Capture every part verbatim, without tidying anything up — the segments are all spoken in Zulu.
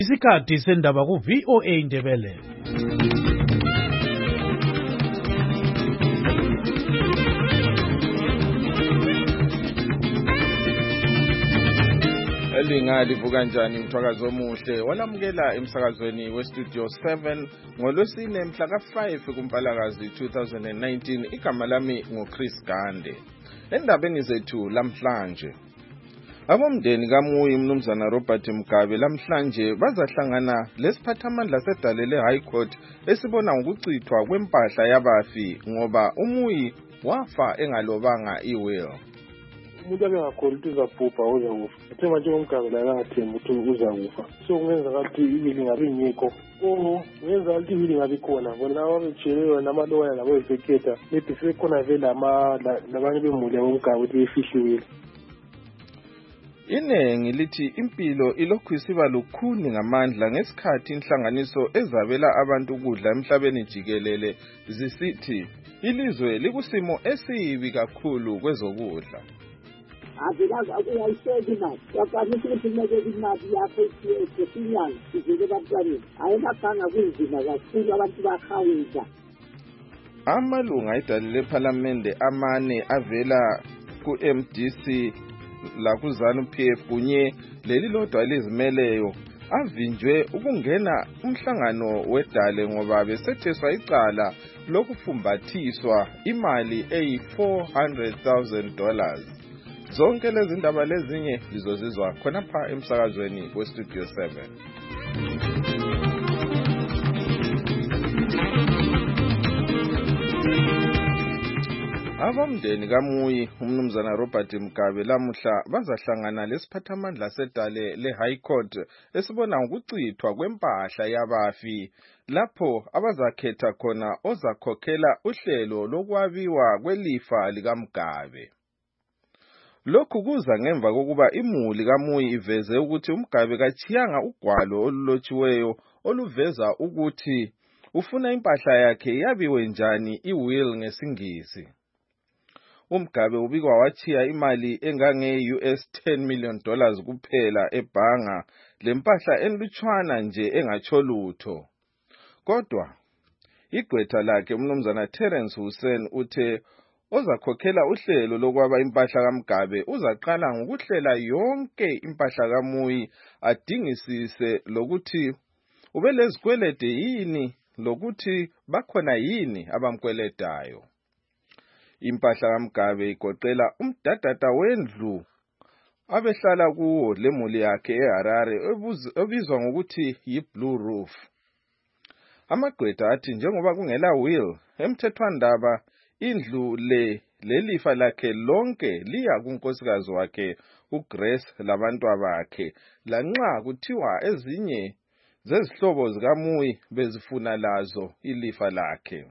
Isikhathi sendaba ku V O A Indebele. Elingali vuka njani mthwakazi omuhle walamukela emsakazweni we Studio seven ngolwesine mhla ka five kuMpalakazi two thousand nineteen. Igama lami ngoChris Gande. Endabeni zethu lamhlanje, abomndeni kaMuyi umnumzana Robert Mugabe lamhlanje bazahlangana lesiphathamandla sedale le High Court esibona ngokuchithwa kwempahla yabafi ngoba uMuyi wafa engalobanga iwill. Umuntu abengakholi ukuthi uzabhubha uzakufa. Athe manje uMgabe la angathembi ukuthi uzakufa. So kungenza ukuthi ibili ngabe ingekho. Oh, ngenza ukuthi ibili ngabe khona. Bona wabetshele yona amaloya labo executor. Maybe sekhona vele ama labanye bemuli boMgabe ukuthi befihliwile. Inengi lithi impilo ilokhu isiba lukhuni ngamandla ngesikhathi inhlanganiso ezabela abantu ukudla emhlabeni jikelele zisithi ilizwe likusimo esibi kakhulu kwezokudla. Azilazi akuyayisheki nayo yakwanisa ukuthi kumele imali yakho isinyanga izele ebantwaneni ayemakhanga kunzima kakhulu abantu bahawuza. Amalunga edale lephalamende amane avela ku M D C la ku ZANU P F kunye leli lodwa elizimeleyo avinjwe ukungena umhlangano wedale ngoba besetheswa icala lokufumbathiswa imali eyi four hundred thousand dollars. Zonke lezi ndaba lezinye lizozizwa khonapha emsakazweni we Studio seven. Abomndeni kaMuyi umnumzana Robert Mugabe lamuhla bazahlangana lesiphathamandla sedale le High Court esibona ngokuchithwa kwempahla yabafi lapho abazakhetha khona ozakhokhela uhlelo lokwabiwa kwelifa likaMgabe. Lokhu kuza ngemva kokuba imuli kaMuyi iveze ukuthi uMgabe kachiyanga ugwalo olulotshiweyo oluveza ukuthi ufuna impahla yakhe yabiwe njani iwill ngesingisi. uMgabe ubikwa wachiya imali engange U S ten million dollars kuphela ebhanga lempahla enlutshwana nje engatsho lutho. Kodwa igqwetha lakhe umnumzana Terence Hussein uthe ozakhokhela uhlelo lokwaba impahla kaMgabe uzaqala ngokuhlela yonke impahla kaMuyi adingisise lokuthi ubelezikwelede yini lokuthi bakhona yini abamkweledayo. Impahla kaMgabe igoqela umdadada wendlu abehlala kuwo lemuli yakhe eHarare obizwa ngokuthi yiBlue Roof. Amagqwetha athi njengoba kungela will emthethwandaba indlu le lelifa lakhe lonke liya kunkosikazi wakhe uGrace labantwabakhe lanxa kuthiwa ezinye zezihlobo zikaMuyi bezifuna lazo ilifa lakhe.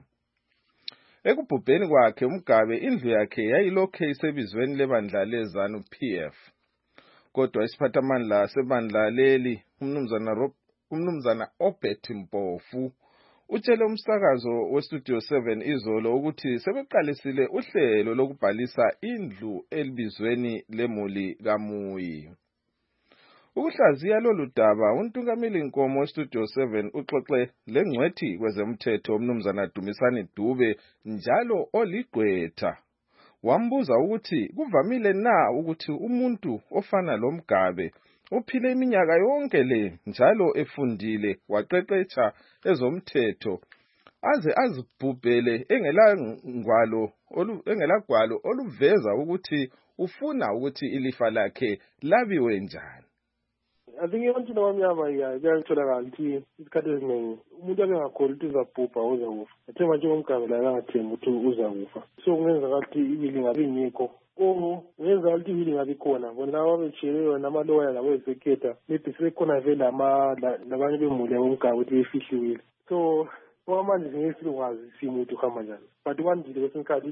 Ekubhubheni kwakhe uMgabe indlu yakhe yayilokhe isebizweni lebandla leZANU P F. Kodwa isiphathamandla sebandla leli umnumzana umnumzana Obert Mpofu utshele umsakazo we Studio seven izolo ukuthi sebeqalisile uhlelo lokubhalisa indlu elibizweni lemuli kaMuyi. Ukuhlaziya lolu daba untungameli Nkomo we Studio seven uxoxe lengcwethi kwezemthetho umnumzana Dumisani Dube njalo oligqwetha. Wambuza ukuthi kuvamile na ukuthi umuntu ofana loMgabe uphile iminyaka yonke le njalo efundile waqeqetsha ezomthetho aze azibhubhele engela ngwalo engela gwalo oluveza ukuthi ufuna ukuthi ilifa lakhe labiwe njani. I think abantu nabamnyama kuyatholakala ukuthi isikhathi esiningi umuntu abengakholi ukuthi uzabhubha uzakufa. Athe manje uMgabe la angathembi ukuthi uzakufa. So kungenza ukuthi ibili ngabe ingekho. Oh, ngenza ukuthi ibili ngabe khona. Bona wabetshele yona amaloya labo executor. Maybe sekhona vele ama labanye bemuli boMgabe ukuthi befihliwile. So okwamanje singesilungazi simuntu uhamba njani. But kwandile kwesinye isikhathi ukuthi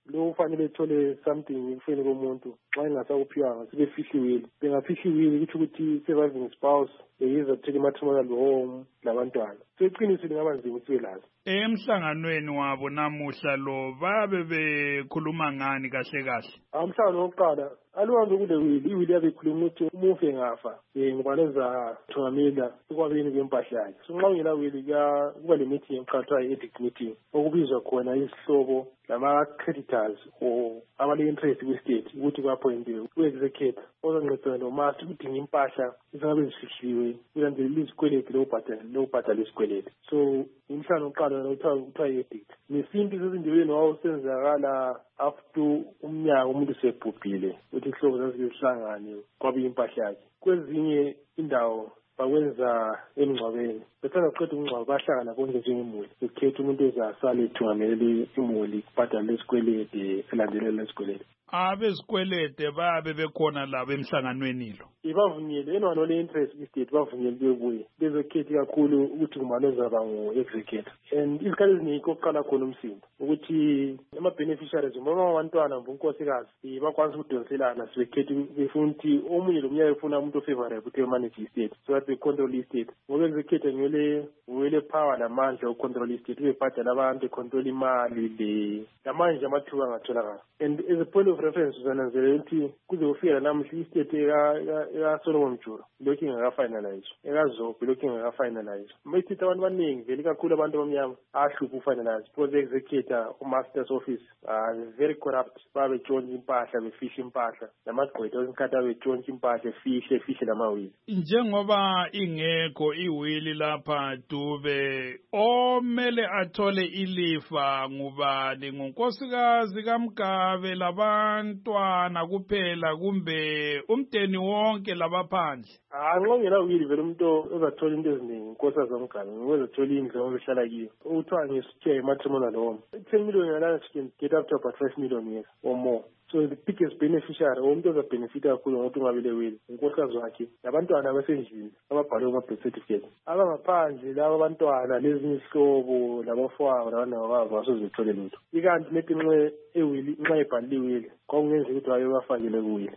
lo ufanele ethole something ekufeni komuntu xa engasakuphiwanga sebefihla iwili bengafihla iwili kutho ukuthi surviving spouse beyiza ukuthola i-matrimonial home labantwana so iqiniso lingaba nzima ukuthi belazi. Emhlanganweni wabo namuhla lo babe bekhuluma ngani kahle kahle? Umhlangano wokuqala aluhambe kule wili iwili yabe ikhuluma ukuthi umufi engafa um ngoba lenza thungamela ekwabeni kwempahla yakhe so nxa ungela wili kuba le meeting eqhathwa i-edict meeting okubizwa khona isihlobo lama-creditors or abale-interest kwi-state ukuthi ku-appointiwe u-executor ozancedisana nomasi ukudinga impahla ezingabe zifihliwe kulandelela izikweleti lokubhadala isikweleti so umhlangano wokuqala kuthiwa i-edict nesintu sezindebeni wawusenzakala after umnyaka umuntu sebhubhile ukuthi ihlobo zazihlangane kwabe impahla yakhe kwezinye indawo bakwenza emngcwabeni bethanda kuqeda umngcwabo bahlangana bonke njengemuli bekhetha umuntu ezasala ethungamelele imuli kubhadala lesikwelede silandelela lesikwelede. Abezikwelede babe bekhona labo emhlanganweni lo ibavunyele yena wanole interest kwi-state bavunyele bebuye bezokhetha kakhulu ukuthi ngubani ozaba ngu-executor and izikhathi eziningi kokuqala khona umsindo ukuthi ama-beneficiaries ngoba abantwana mvunkosikazi bakwanisa ukudonselana sibekhetha befuna ukuthi omunye lo mnyaka efuna umuntu ofavorable ukuthi emanage i-state so that becontrol i-state ngoba executor ngiyole uwele power namandla okucontrol i-state ubebhadala abantu econtrol imali le lamanje amathuba angatholakala and as a point of reference uzananzelela ukuthi kuze ufika namuhla i-state eka-Solomon Mjuro lokhu ingakafinalize ekazobhe lokhu ingakafinalize mayithithi abantu baningi vele kakhulu abantu abamnyama ahlupha ufinalize because the-executor u-master's office uh, very corrupt babetshontsha impahla befihla impahla namagqwetha wezinkathi abetshontsha impahla efihle efihle namawili. Njengoba ingekho iwili lapha Dube omele athole ilifa ngubani ngunkosikazi kaMgabe labantwana kuphela kumbe umdeni wonke labaphandle? Angongela wili vele umuntu ozathola into eziningi inkosikazi kaMgabe ngozathola indlu obehlala kiyo uthiwa ngesithiya i-matrimonial home ten million yalana she can get up to about five million years or more. So the biggest beneficiary umuntu ozabenefita kakhulu ngokuthi ungabele wili unkosikazi wakhe nabantwana abasendlini ababhalwe kuma-birth certificate abangaphandle laba abantwana lezinye isihlobo labafowabo labantwana babo basozethole lutho ikanti nethi nxa ewili nxa ebhalile iwili kwakungenza ukuthi waye bafakele kuwili.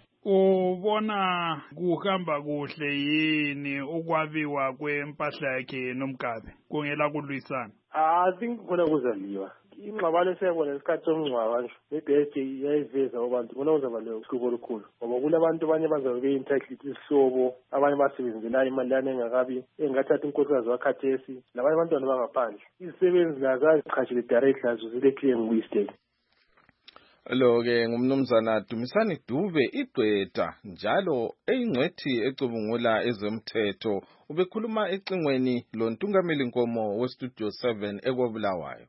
Ubona kuhamba kuhle yini ukwabiwa kwempahla yakhe noMgabe kungela kulwisana? I think khona kuzaliwa ingxabano esiyabona isikhathi somngcwaba nje nebheke yayiveza abantu bona kuzaba lohlupho olukhulu ngoba kulabantu abanye bazabe be-entitled isihlobo abanye basebenzela imali lana engakabi engathatha inkosikazi wakhathesi labanye abantwana bangaphandle izisebenzi lazo aziqhatshile direct lazo zile-claim kwi-state. Lo-ke ngumnumzana Dumisani Dube igqwetha njalo eyingcwethi ecubungula ezomthetho ubekhuluma ecingweni lontungameli nkomo westudio seven ekobulawayo.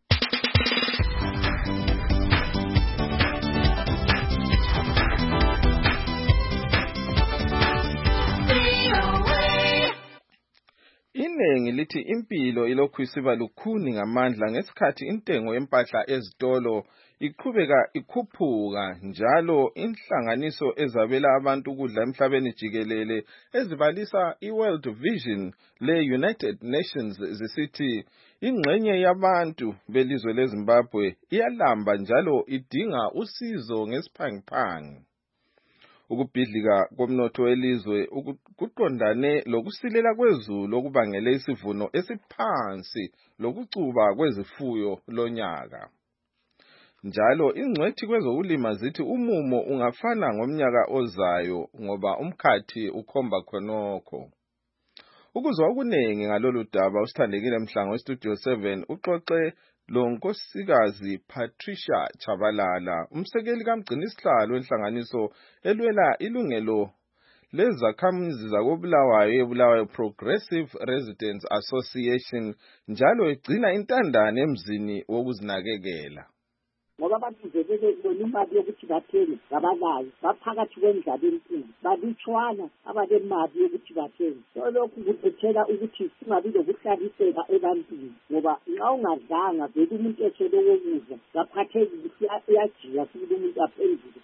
Inengi lithi impilo ilokhu isiba lukhuni ngamandla ngesikhathi intengo yempahla ezitolo iqhubeka ikhuphuka njalo inhlanganiso ezabela abantu ukudla emhlabeni jikelele ezibalisa iWorld Vision le-United Nations zisithi ingxenye yabantu belizwe leZimbabwe iyalamba njalo idinga usizo ngesiphangiphangi. Ukubhidlika komnotho welizwe kuqondane lokusilela kwezulu okubangele isivuno esiphansi lokucuba kwezifuyo lonyaka. Njalo ingcwethi kwezokulima zithi umumo ungafana ngomnyaka ozayo ngoba umkhathi ukhomba khonokho. Ukuzwa okunengi ngalolu daba usithandekile Mhlango westudio seven uxoxe lo nkosikazi Patricia Chabalala umsekeli kamgcini isihlalo wenhlanganiso elwela ilungelo lezakhamuzi zakobulawayo eBulawayo Progressive Residents Association njalo egcina intandane emzini wokuzinakekela. ngoba abantu zebeke bona imali yokuthi bathenge ngabalayo baphakathi kwendlala enkulu balutshwana abalemali yokuthi bathenge so lokhu kuthethela ukuthi singabi lokuhlaliseka ebantwini ngoba nxa ungadlanga vele umuntu ethele ukudla ngaphatheki ukuthi uyajiya futhi umuntu aphendule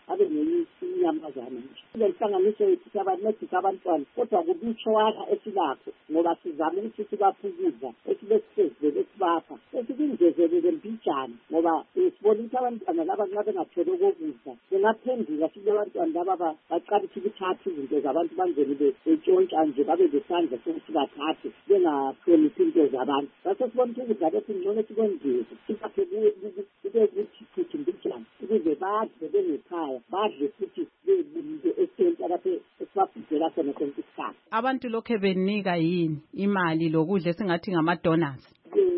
abe nenyamazana nje. Le nhlanganiso yethu sabancedisa abantwana kodwa kubutshwana esilapho ngoba sizama ukuthi sibaphukuza esibesizele esibapha esibingezelele mbijana ngoba sibona ukuthi abantwana laba nxa bengathole okokudla bengaphenduka sile abantwana laba baqalisa ukuthatha izinto zabantu bangene betshontsha nje babe lesandla sokuthi bathathe bengahloniphi into zabantu. Base sibona ukuthi ukudla lethu ngcono sikwenziwe sibaphe kube kuthi futhi mbijana ukuze badle bengekhaya badle futhi bebunike esenta lapho esibabhidela khona konke isikhathi. Abantu lokhe benika yini imali lokudla esingathi ngama-donors?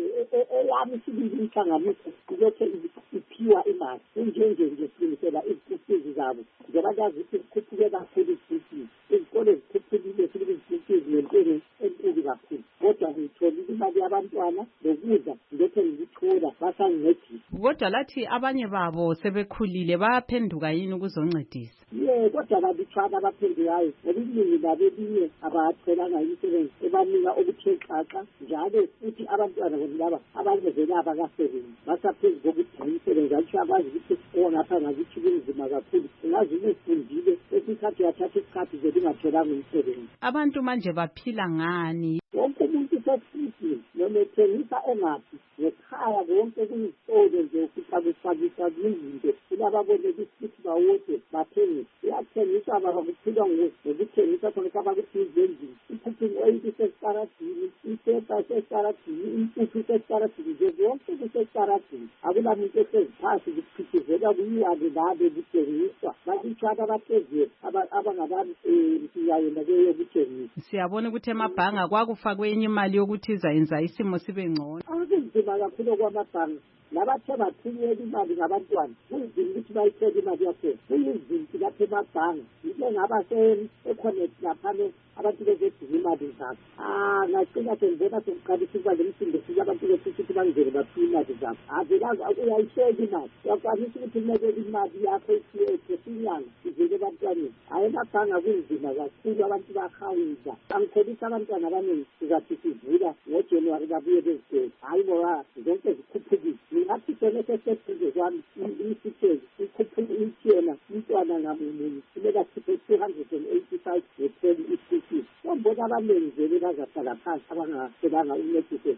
Eyami sibili inhlanganiso lokhe iphiwa imali kunjenje nje silungisela izikhuphezi zabo njengoba yazi ukuthi kukhuphuke kakhulu izikhuphezi izikole zikhuphukile futhi izikhuphezi nempilo enkulu kakhulu kodwa ngitholile imali yabantwana lokudla ngekhe ngithola basangincedisa. Kodwa lathi abanye babo sebekhulile bayaphenduka yini ukuzoncedisa? Ye kodwa babithwana abaphendukayo ngobuningi labo elinye abatholanga imisebenzi ebanika okuthexaxa njalo futhi abantwana laba abanye vela abakasebenzi basaphezu kokuthi imisebenzi atsho abazi ukuthi ongapha ngakithi kunzima kakhulu ungazi ukufundile esikhathi yathatha isikhathi zelingatholanga umsebenzi. Abantu manje baphila ngani? Wonke umuntu sesifile noma ethengisa engaphi ngekhaya konke kuyisitolo nje ukuthi akufakisa izinto kulababoleka isithi bawode bathengisa iyathengiswa bakuphila ngokuthengisa khona kabakuthi izenzi iphuphi oyinto sesitaradini isepa sesitaradini impuphu sesitaradini nje konke kusesitaradini akula muntu eseziphansi kuphithizela kuyiyane labe kuthengiswa batshwana abahleziyelo abangabantu siyayena leyo kuthengisa. Siyabona ukuthi emabhanga kwakufakwe enye imali yokuthi izayenza isimo sibe ngcono. Akunzima kakhulu kwamabhanga labathe bathunyela imali ngabantwana kunzima ukuthi bayithole imali yakhe kuyizimpi lapha emabhanga yike ngaba se-connect laphane abantu bezedinga imali zabo. Ah ngacina sengibona sekuqalisa ukuba le msindo sike abantu besithi bangene baphiwe imali zabo. Avelazi uyayisheka imali uyakwanisa ukuthi umeke imali yakho isiyethe sinyanga ivele ebantwaneni. Hayi emabhanga kunzima kakhulu abantu bahawuza angikholisa abantwana abaningi sizathi sivula ngoJanuwari babuye bezigele hayi ngoba zonke zikhuphukile. Ngathi sona sesephuze kwami isithezi ikhuphula ithena umntwana ngamunye kumele akhiphe two hundred eighty-five ngepheli isithezi. Ngombona abaningi vele bazahlala phansi abangaselanga uncedise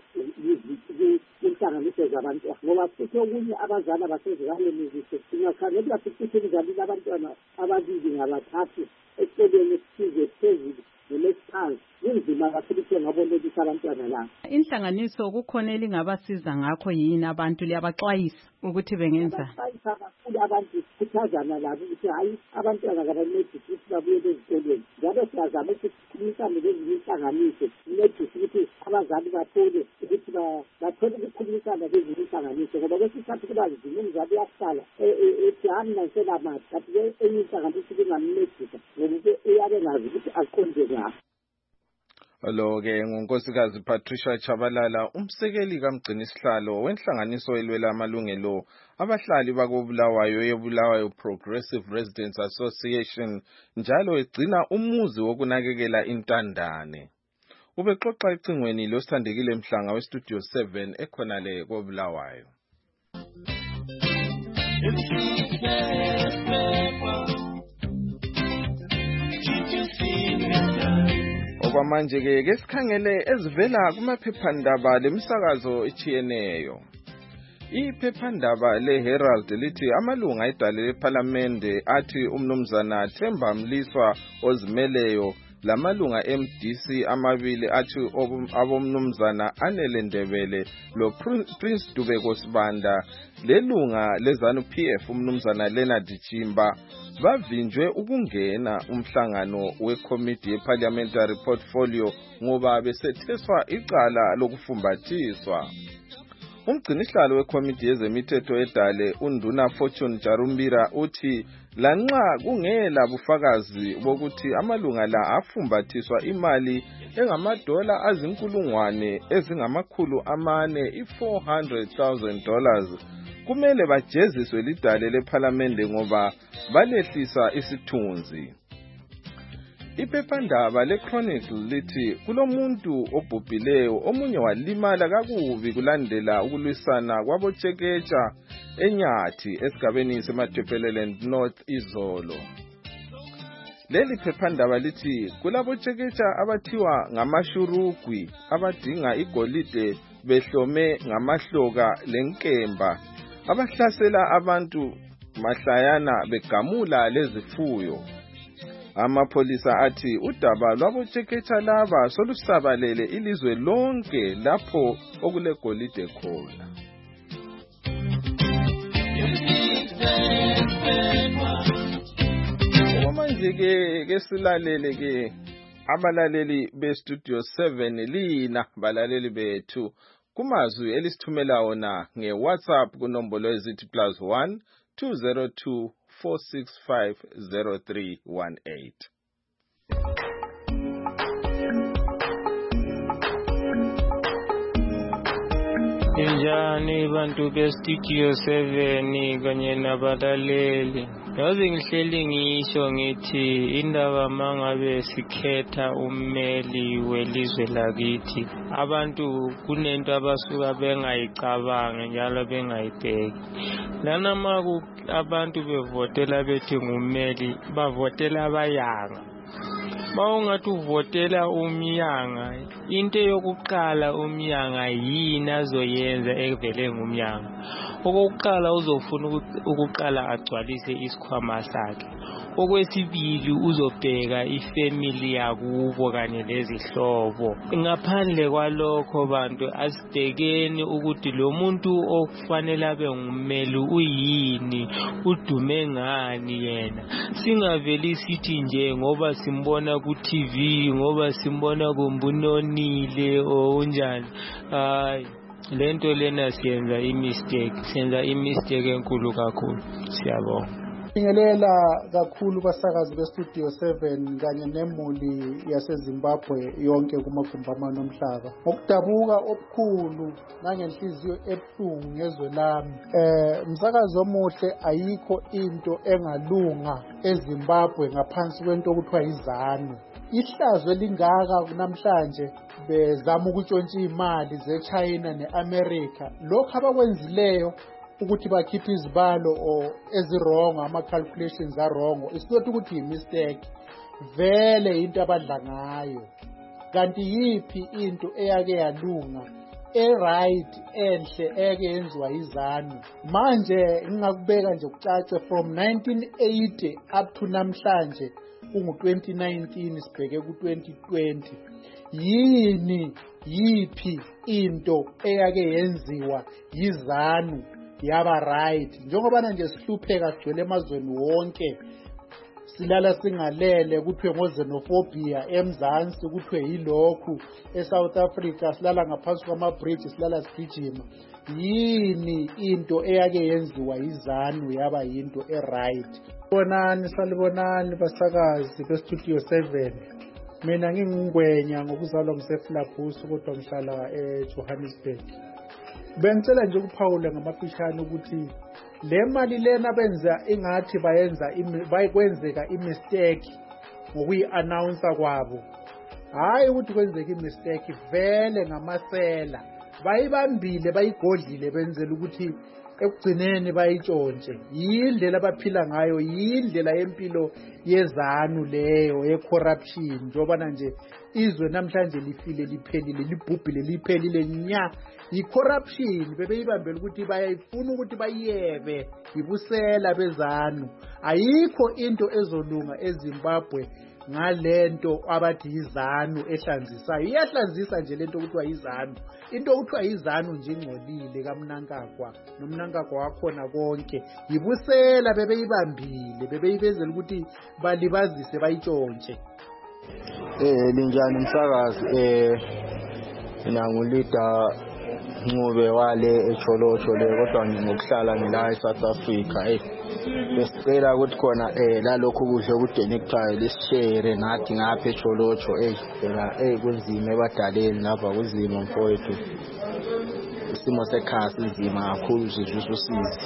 inhlanganiso zabantu ngoba futhi okunye abazali abasezikaleniziso singakhangela futhi imizalini abantwana ababili ngabathathu eceleni esithize phezulu nemesiphansi kunzima kakhulu ukuthi ngabolekisa abantwana la. Inhlanganiso kukhona elingabasiza ngakho yini abantu liyabaxwayisa ukuthi bengenza? Baxwayisa kakhulu abantu kuthazana labo ukuthi hayi abantwana kabancedisi ukuthi babuye ezikolweni njalo siyazama ukuthi sikhulumisane lezinye inhlanganiso sincedise ukuthi abazali bathole ukuthi bathole ukukhulumisana lezinye inhlanganiso ngoba kwesikhathi kuba nzima umzali uyahlala ethi hami nansela mali kanti enye inhlanganiso ingamncedisa ngoba uyabe ngazi ukuthi aqonde ngapho. Lo-ke ngunkosikazi Patricia Chabalala umsekeli kamgcini sihlalo wenhlanganiso elwela amalungelo abahlali bakobulawayo yebulawayo Progressive Residents Association njalo egcina umuzi wokunakekela intandane. Ubexoxa ecingweni losithandekile Mhlanga westudio seven ekhonale kobulawayo. Okwamanje ke ke sikhangele ezivela kumaphephandaba lemisakazo etshiyeneyo. Iphephandaba leHerald lithi amalunga edale leParliament athi umnumzana Themba Mliswa ozimeleyo lamalunga M D C amabili athi abomnumzana Anele Ndebele lo Prince Dubeko Sibanda lelunga lezanu P F umnumzana Leonard Chimba bavinjwe ukungena umhlangano wekomiti yeparliamentary portfolio ngoba besetheswa icala lokufumbathiswa. Umgcinihlalo wekomiti yezemithetho edale uNduna Fortune Jarumbira uthi lanxa kungela bufakazi bokuthi amalunga la afumbathiswa imali engamadola azinkulungwane ezingamakhulu amane i-four hundred thousand dollars kumele bajeziswe lidale leParliament ngoba balehlisa isithunzi. Iphephandaba leChronicle lithi kulomuntu obhubhileyo omunye walimala kakubi kulandela ukulwisana kwabotshekeja eNyathi esigabeni seMathepeleland North izolo. Leli phephandaba lithi kulabotshekeja abathiwa ngamashurugwi abadinga igolide behlome ngamahloka lenkemba abahlasela abantu mahlayana begamula lezifuyo. Amapolisa athi udaba lwabotshekeja laba solusabalele ilizwe lonke lapho okulegolide khona. Manje ke ke silalele ke abalaleli be Studio seven lina balaleli bethu kumazwi elisithumela wona nge WhatsApp kunombolo ezithi plus one two zero two four six five zero three one eight. Injani bantu be Studio seven kanye nabalaleli. Yazi ngihleli ngisho ngithi indaba mangabe sikhetha ummeli welizwe lakithi abantu kunento abasuka bengayicabanga njalo bengayibheki. Lana maku abantu bevotela bethi ngummeli bavotela abayanga. Mawungathi uvotela umyanga into yokuqala umyanga yini azoyenza evele ngumyanga. Okokuqala uzofuna ukuqala agcwalise isikhwama sakhe. Okwesibili uzobheka ifamily yakubo kanye lezihlobo. Ngaphandle kwalokho bantu asibhekeni ukuthi lo muntu okufanele abe ngummeli uyini, udume ngani yena. Singaveli sithi nje ngoba simbona ku T V, ngoba simbona kumbunonile onjani. Hayi, lento lena siyenza imistake, siyenza imistake enkulu kakhulu. Siyabonga. Ngibingelela kakhulu basakazi be Studio seven kanye nemuli yaseZimbabwe yonke kumagumbi amane omhlaba. Ngokudabuka obukhulu nangenhliziyo ebuhlungu ngezwe lami. Eh umsakazi omuhle ayikho into engalunga eZimbabwe ngaphansi kwento okuthiwa izanu. Ihlazo lingaka namhlanje bezama ukutshontsha imali zeChina neAmerica. Lokho abakwenzileyo ukuthi bakhiphe izibalo o ezirong ama calculations are wrong isizothi ukuthi i mistake vele into abadla ngayo. Kanti yipi into eyake yalunga e right enhle eke yenziwa izanu. Manje ngingakubeka nje ukucace from nineteen eighty up to namhlanje kungu twenty nineteen sibheke ku twenty twenty. Yini yipi into eyake yenziwa yizanu yaba right njengoba nje sihlupheka sigcwele emazweni wonke silala singalele kuthiwe ngoxenophobia eMzansi kuthiwe yilokhu eSouth Africa silala ngaphansi kwama bridge silala sigijima. Yini into eyake yenziwa izanu yaba yinto e right. Bonani salibonani basakazi be Studio seven. Mina ngingungwenya ngokuzalwa ngiseFlabhusu kodwa ngihlala eJohannesburg. Bengicela nje ukuphawula ngamafishane ukuthi le mali lena benza ingathi bayenza bayikwenzeka imistake ngokuyi-announce kwabo. Hayi ukuthi kwenzeka imistake vele ngamasela. Bayibambile bayigodlile benzela ukuthi ekugcineni bayitshontshe. Yindlela abaphila ngayo, yindlela yempilo yezanu leyo ye-corruption. Njengoba nje izwe namhlanje lifile liphelile libhubhile liphelile nya i-corruption bebeyibambela ukuthi bayayifuna ukuthi bayiyebe ibusela bezanu. Ayikho into ezolunga eZimbabwe ngalento abathi izanu ehlanzisayo. Iyahlanzisa nje lento ukuthiwa izanu. Into ukuthiwa izanu nje ingcolile kaMnankagwa noMnankagwa wakhona konke. Ibusela bebeyibambile bebeyibezela ukuthi balibazise bayitshontshe. Eh linjani umsakazi eh mina ngulida Ncube wale eCholocho le kodwa ngokuhlala ngila eSouth Africa. Eh besicela ukuthi khona eh lalokho kudle kudenektayo lesishare nathi ngapha eCholocho eh phela eh kunzima ebadaleni lapha kuzima mfowethu. Isimo sekhaya sinzima kakhulu sizwe usizi.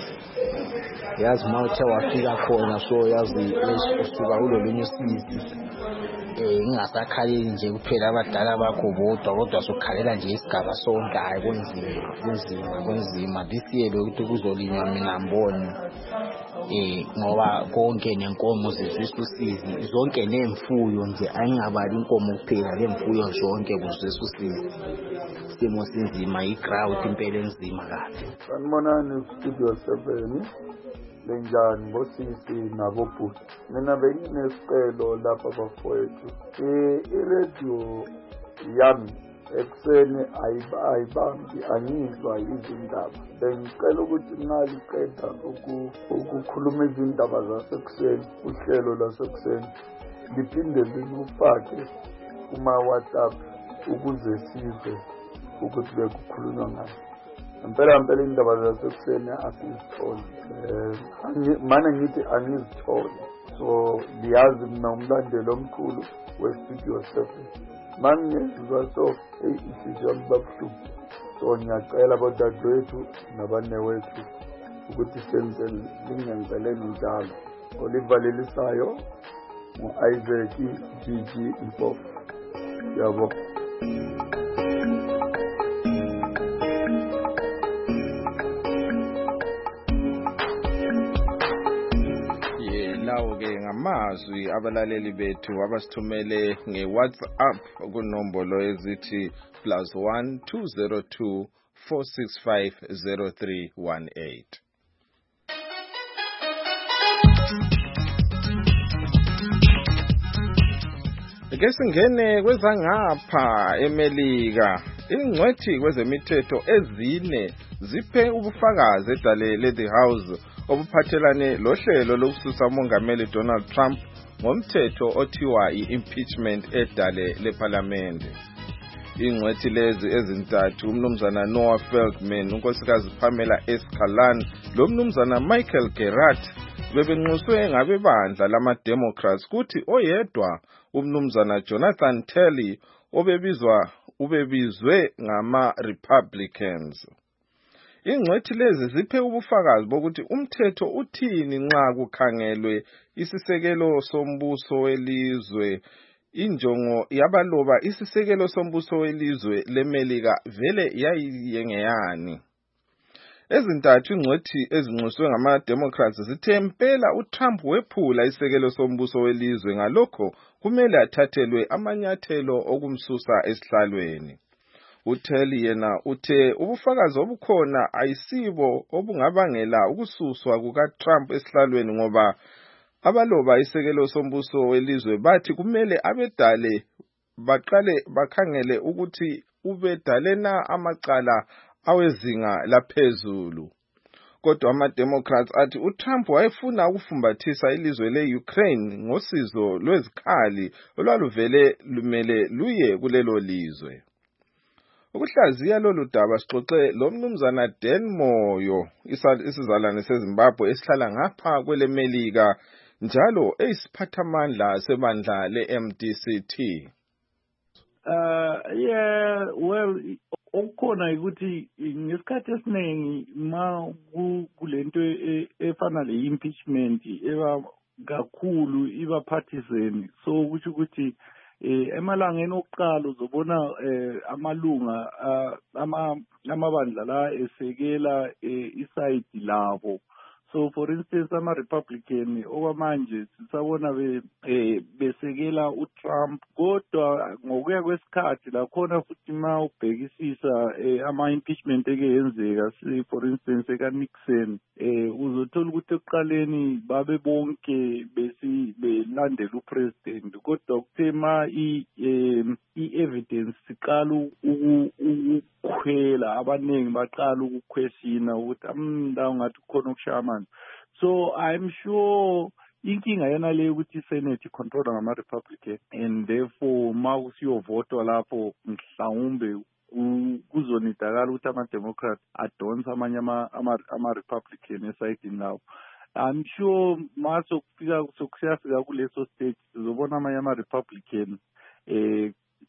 Yazi mawuthe wafika khona so yazi usuka kulolunye usizi. eh ingasakhaleli nje kuphela abadala bakho bodwa kodwa sokhalela nje isigaba sonke hayi kunzima kunzima kunzima this year ukuthi kuzolinywa mina mboni eh ngoba konke nenkomo zesisusizi zonke nemfuyo nje ayingabali inkomo kuphela lemfuyo zonke kuzesisusizi simo sinzima igrowth impela enzima kahle. Sanibonani Studio seven lenjani bosisi nabo bhuti. Mina benginesicelo lapha bafowethu. Eh iradio yami ekuseni ayibambi angizwa izindaba. Bengicela ukuthi ngaliqeda ukukhuluma izindaba zasekuseni uhlelo lasekuseni liphinde lifake kuma WhatsApp ukuze sizwe ukuthi bekukhulunywa ngayo. Impela impela indaba zasekuseni asizitholi. Eh mana ngithi angizitholi. So liyazi mina umlandeli omkhulu weStudio seven. Mangizwa so isizwe babuhlungu. So ngiyacela bodadewethu nabanewethu ukuthi senze lingenzeleni njalo. Olivalelisayo uIsaac G G Mpofu. Yabo. Lawo-ke ngamazwi abalaleli bethu abasithumele nge-WhatsApp kunombolo ezithi plus one two zero two four six five zero three one eight. Ake singene kwezangapha eMelika. Ingcwethi kwezemithetho ezine ziphe ubufakazi edale le-The House obuphathelane lohlelo lokususa umongameli Donald Trump ngomthetho othiwa i-impeachment edale leParliament. Ingcwethi lezi ezintathu umnumzana Noah Feldman, unkosikazi Pamela Escalante, lo mnumzana Michael Gerard bebenxuswe ngabebandla lama-Democrats kuthi oyedwa umnumzana Jonathan Telly obebizwa ubebizwe ngama-Republicans. Ingcwethi lezi ziphe ubufakazi bokuthi umthetho uthini nxa kukhangelwe isisekelo sombuso welizwe. Injongo yabaloba isisekelo sombuso welizwe leMelika vele yayiyengeyani. Ezintathu ingcwethi ezinxuswe ngama-Democrats zithe impela uTrump wephula isisekelo sombuso welizwe, ngalokho kumele athathelwe amanyathelo okumsusa esihlalweni. uTelly yena uthe ubufakazi obukhona ayisibo obungabangela ukususwa kukaTrump esihlalweni ngoba abaloba isekelo sombuso welizwe bathi kumele abedale baqale bakhangele ukuthi ubedalena amacala awezinga laphezulu. Kodwa ama-Democrats athi uTrump wayefuna ukufumbathisa ilizwe le-Ukraine ngosizo lwezikhali olwaluvele lumele luye kulelo lizwe. Ukuhlaziya lolu daba sixoxe lo mnumzana Dan Moyo, isizalwane seZimbabwe esihlala ngapha kwele Melika njalo eyisiphathamandla sebandla le-M D C T. Uh yeah, well okukhona ukuthi ngesikhathi esiningi ma kulento efana le impeachment eba kakhulu iba partisan, so ukuthi ukuthi eh emalangeni okuqala uzobona amalunga ama amabandla la esekela iside labo. So for instance ama-Republican okwamanje sisabona besekela uTrump, kodwa ngokuya kwesikhathi lakhona futhi ma ubhekisisa ama-impeachment eke yenzeka, for instance eka-Nixon, uzothola ukuthi ekuqaleni babe bonke belandela upresident, kodwa kuthe ma i-evidence siqala ukukhwela, abaningi baqala ukuquestiona ukuthi amndawo ngathi kukhona ukushamana. So I'm sure inkinga yana le ukuthi iSenate icontrola ngama-Republican, and therefore ma usiyovotwa lapho mhlawumbe kuzonidakala ukuthi ama-Democrat adonsa amanye ama-Republican esayidini lawo. I'm sure ma sokufika sokusiyafika kuleso stage sizobona amanye ama-Republican eh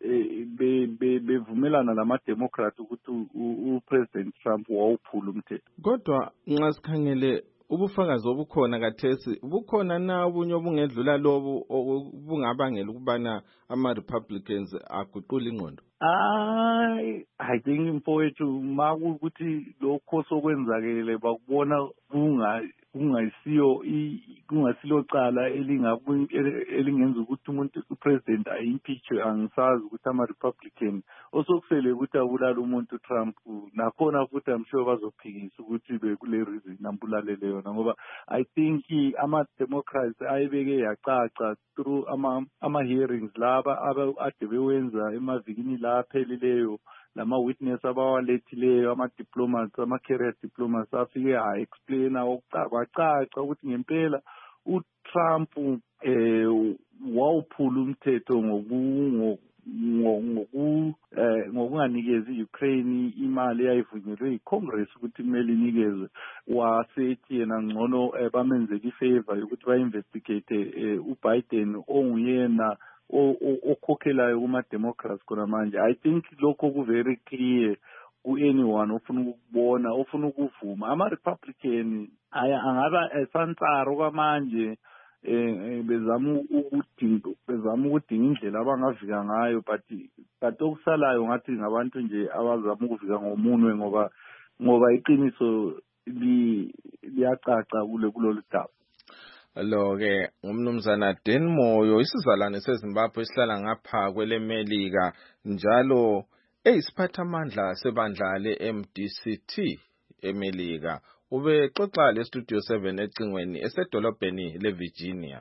bevumelana lama-Democrat ukuthi uPresident Trump wawuphula umthetho. Kodwa nxa sikhangele ubufakazi obukhona kathesi bukhona na obunye obungedlula lobu obungabangela ukubana ama-Republicans aguqula ingqondo? Hayi, I think mfowethu makukuthi lokho sokwenzakele bakubona kunga kungayisiyo kungasilo cala elingenza ukuthi umuntu upresident ayimpeachwe. Angisazi ukuthi ama-Republican osokusele ukuthi abulala umuntu Trump nakhona futhi I'm sure bazophikisa ukuthi bekule reason ambulalele yona, ngoba I think ama-Democrats ayibeke yacaca through ama ama hearings laba ade bewenza emavikini la aphelileyo, lama witness abawalethileyo, ama diplomats, ama career diplomats afike ha explain okucaca ukuthi ngempela uTrump eh wawuphula umthetho ngoku ngoku ngokunganikezi Ukraine imali eyayivunyelwe yiCongress ukuthi kumele inikezwe. Wasethi yena ngcono bamenzele ifavor ukuthi ba-investigate uBiden onguyena okhokhelayo kuma-Democrats khona manje. I think lokho ku very clear ku anyone ofuna ukubona, ofuna ukuvuma. Ama-Republican angaba esansaro kwamanje eh bezama ukudinga bezama ukudinga indlela abangavika ngayo, but but okusalayo ngathi ngabantu nje abazama ukuvika ngomunwe, ngoba ngoba iqiniso liyacaca kule kulolu daba. Lo ke umnumzana Dan Moyo, isizalwane seZimbabwe esihlala ngapha kwelemelika, njalo eyisiphathamandla sebandla le-M D C T emelika. Ube xoxa le Studio seven ecingweni esedolobheni leVirginia.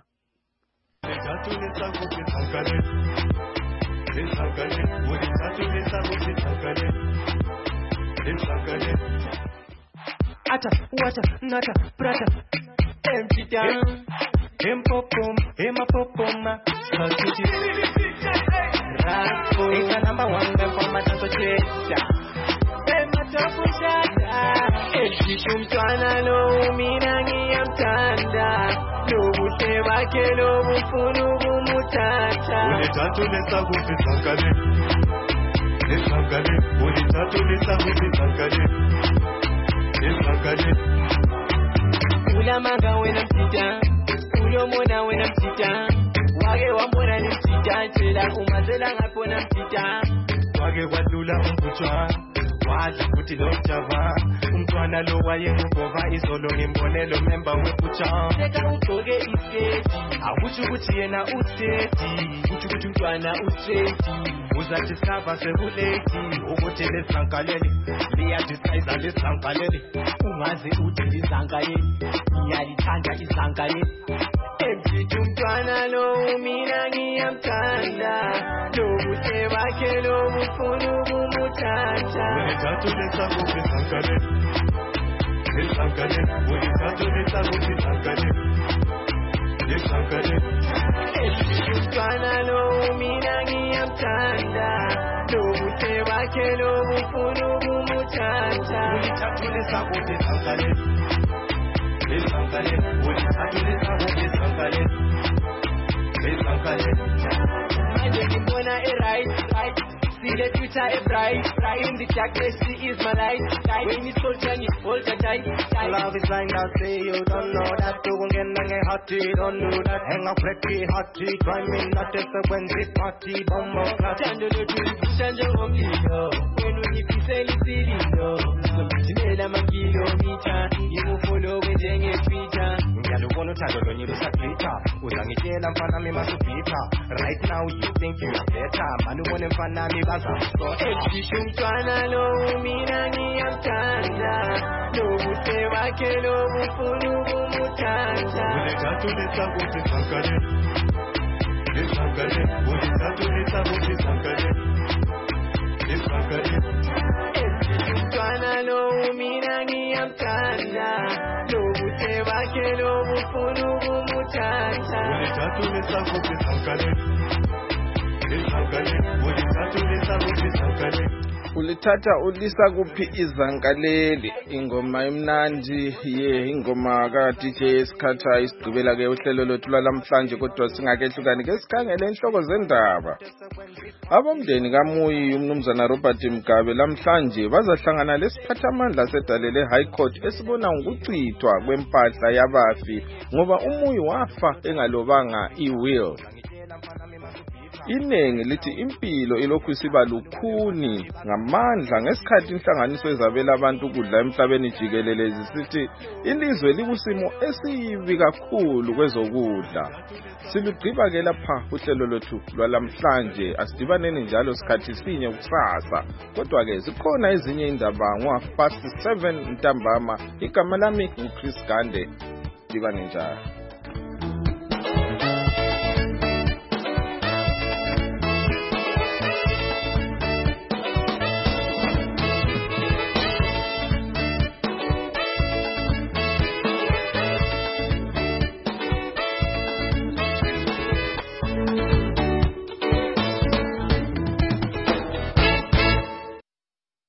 Ata, wata, nata, prata. Empty down, empopom, emapopoma, salty. Rapo, it's a number one for my tapocheta. Ematapocheta. Eshishumtwana lo minangi yamtanda. Lo buseba ke lo bufunu bumutata. Ulitatu lesa kufi sankale. Lesankale. Ulitatu lesa kufi sankale. Lesankale. Ulamanga wena mtita, ulomona wena mtita, wage wambona ni mtita, chela umazela ngapona mtita, wage wadlula umbuchwa, wazi kuti lo mjava, umtwana lo waye ngubova izolo ngimbonelo memba webucha. Seka utoge isketi, awuthi ukuthi yena useti, uthi ukuthi umtwana useti. Uzathi saba sebuleti ukuthi lesankaleli liyadisiza lesankaleli ungaze uthi lisankaleli ngiyalithanda isankaleli emjithi umntwana lo mina ngiyamthanda lo buhle bakhe lo bufuna ukumuthatha ulithathu lesakuthi sankaleli lesankaleli ulithathu lesakuthi sankaleli lesankaleli emjithi umntwana lo mina ngiyamthanda lo buhle bakhe lo bufuna ukumuthatha ulithathu lesakuthi sankaleli lesankaleli ulithathu lesakuthi sankaleli lesankaleli manje ngimbona e-right right. See the future is bright, bright in the darkness, she is my light. When it's so tiny, hold the tight, tight. Love is blind, I say you don't know that. You won't get nothing hotty, don't do that. Hang up pretty hotty, try me not to say when the party bomb up. Chando lo tu, chando omlilo. When we be selling city, no. So tinela makilomita, you follow with jenge Twitter. Ngalo kono chando lo nyiru sa Twitter. Uzangitela mfana mi masupita. Right now you think you are better. Manu wone mfana mi Ejishu mtwana lo mina ngiyamthanda lo buhle bakhe lo bufuna ukumuthatha ulithathu lesakuthi sankale lesankale ulithathu lesakuthi sankale lesankale Ejishu mtwana lo mina ngiyamthanda lo buhle bakhe lo bufuna ukumuthatha ulithathu lesakuthi sankale lesankale ulithathu lesakuthi sankale ulithatha ulisa kuphi izankaleli ingoma emnandi ye ingoma ka D J Skhatha isigqibela ke uhlelo lwethu lamhlanje kodwa singakehlukani ke sikhangele inhloko zendaba. Abomndeni kaMuyi umnumzana Robert Mugabe lamhlanje bazahlangana lesiphathamandla sedalele High Court esibona ngokuchithwa kwempahla yabafi ngoba uMuyi wafa engalobanga iwill. Inengi lithi impilo ilokhu isiba lukhuni ngamandla ngesikhathi inhlanganiso ezabela abantu ukudla emhlabeni jikelele zisithi ilizwe likusimo esibi kakhulu kwezokudla. Silugqiba ke lapha uhlelo lwethu lwalamhlanje asidibaneni njalo sikhathi sinye kusasa kodwa ke zikhona ezinye indaba ngo half past seven ntambama. Igama lami nguChris Gande. Dibane njalo.